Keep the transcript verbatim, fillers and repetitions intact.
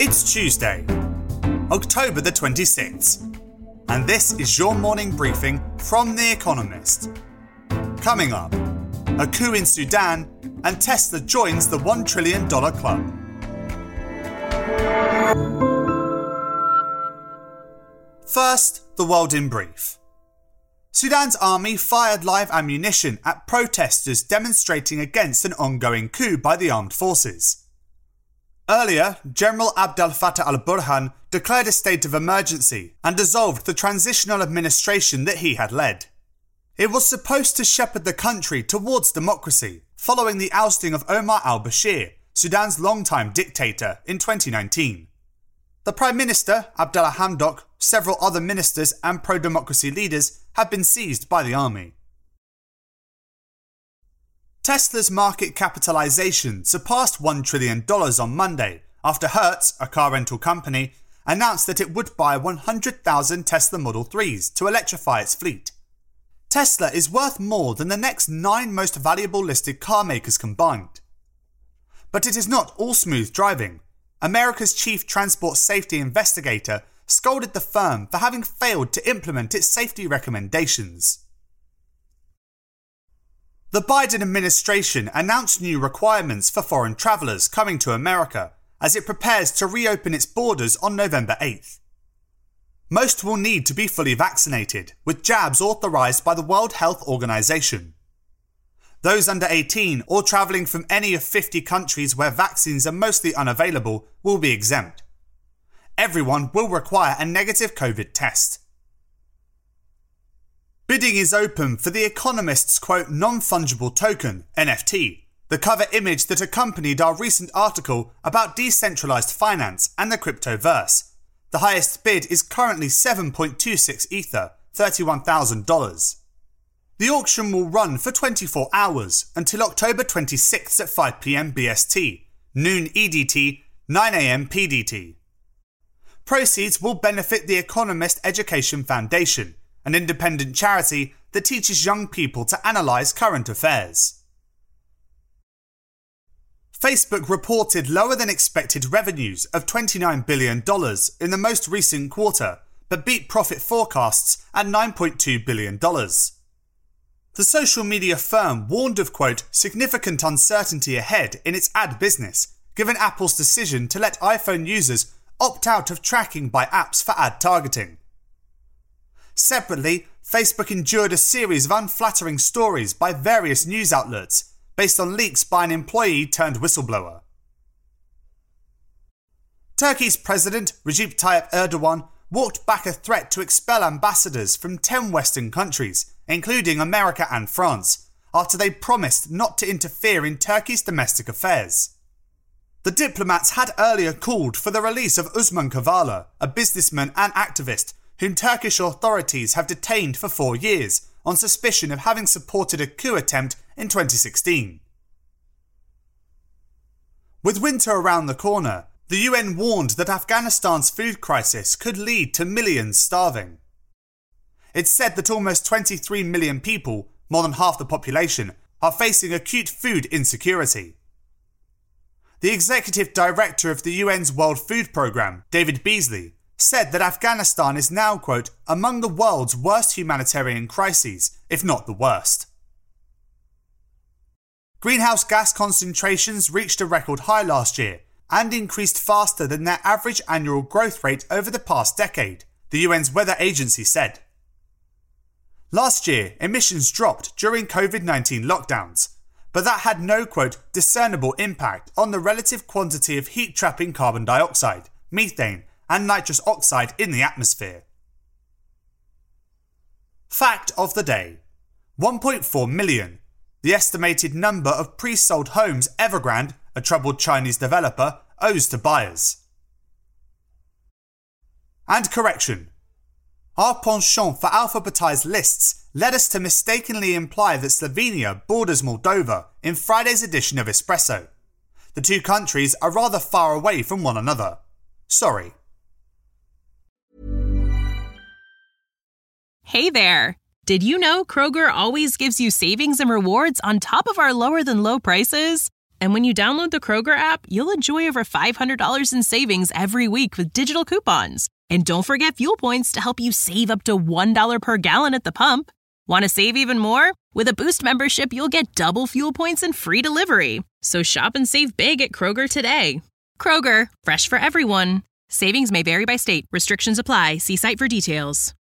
It's Tuesday, October the twenty-sixth, and this is your morning briefing from The Economist. Coming up, a coup in Sudan, and Tesla joins the one trillion dollars club. First, the world in brief. Sudan's army fired live ammunition at protesters demonstrating against an ongoing coup by the armed forces. Earlier, General Abdel Fattah al-Burhan declared a state of emergency and dissolved the transitional administration that he had led. It was supposed to shepherd the country towards democracy, following the ousting of Omar al-Bashir, Sudan's longtime dictator, in twenty nineteen. The Prime Minister, Abdallah Hamdok, several other ministers and pro-democracy leaders have been seized by the army. Tesla's market capitalization surpassed one trillion dollars on Monday after Hertz, a car rental company, announced that it would buy one hundred thousand Tesla Model threes to electrify its fleet. Tesla is worth more than the next nine most valuable listed car makers combined. But it is not all smooth driving. America's chief transport safety investigator scolded the firm for having failed to implement its safety recommendations. The Biden administration announced new requirements for foreign travelers coming to America as it prepares to reopen its borders on November eighth. Most will need to be fully vaccinated, with jabs authorized by the World Health Organization. Those under eighteen or traveling from any of fifty countries where vaccines are mostly unavailable will be exempt. Everyone will require a negative COVID test. Bidding is open for The Economist's quote non-fungible token, N F T, the cover image that accompanied our recent article about decentralized finance and the cryptoverse. The highest bid is currently seven point two six Ether, thirty-one thousand dollars. The auction will run for twenty-four hours until October twenty-sixth at five p.m. B S T, noon E D T, nine a.m. P D T. Proceeds will benefit the Economist Education Foundation, an independent charity that teaches young people to analyse current affairs. Facebook reported lower than expected revenues of twenty-nine billion dollars in the most recent quarter, but beat profit forecasts at nine point two billion dollars. The social media firm warned of, quote, significant uncertainty ahead in its ad business, given Apple's decision to let iPhone users opt out of tracking by apps for ad targeting. Separately, Facebook endured a series of unflattering stories by various news outlets based on leaks by an employee turned whistleblower. Turkey's President Recep Tayyip Erdogan walked back a threat to expel ambassadors from ten Western countries, including America and France, after they promised not to interfere in Turkey's domestic affairs. The diplomats had earlier called for the release of Osman Kavala, a businessman and activist whom Turkish authorities have detained for four years on suspicion of having supported a coup attempt in twenty sixteen. With winter around the corner, the U N warned that Afghanistan's food crisis could lead to millions starving. It said that almost twenty-three million people, more than half the population, are facing acute food insecurity. The executive director of the U N's World Food Programme, David Beasley, said that Afghanistan is now, quote, among the world's worst humanitarian crises, if not the worst. Greenhouse gas concentrations reached a record high last year and increased faster than their average annual growth rate over the past decade, the U N's weather agency said. Last year, emissions dropped during COVID nineteen lockdowns, but that had no, quote, discernible impact on the relative quantity of heat-trapping carbon dioxide, methane, and nitrous oxide in the atmosphere. Fact of the day. one point four million, the estimated number of pre-sold homes Evergrande, a troubled Chinese developer, owes to buyers. And correction. Our penchant for alphabetized lists led us to mistakenly imply that Slovenia borders Moldova in Friday's edition of Espresso. The two countries are rather far away from one another. Sorry. Hey there! Did you know Kroger always gives you savings and rewards on top of our lower-than-low prices? And when you download the Kroger app, you'll enjoy over five hundred dollars in savings every week with digital coupons. And don't forget fuel points to help you save up to one dollar per gallon at the pump. Want to save even more? With a Boost membership, you'll get double fuel points and free delivery. So shop and save big at Kroger today. Kroger, fresh for everyone. Savings may vary by state. Restrictions apply. See site for details.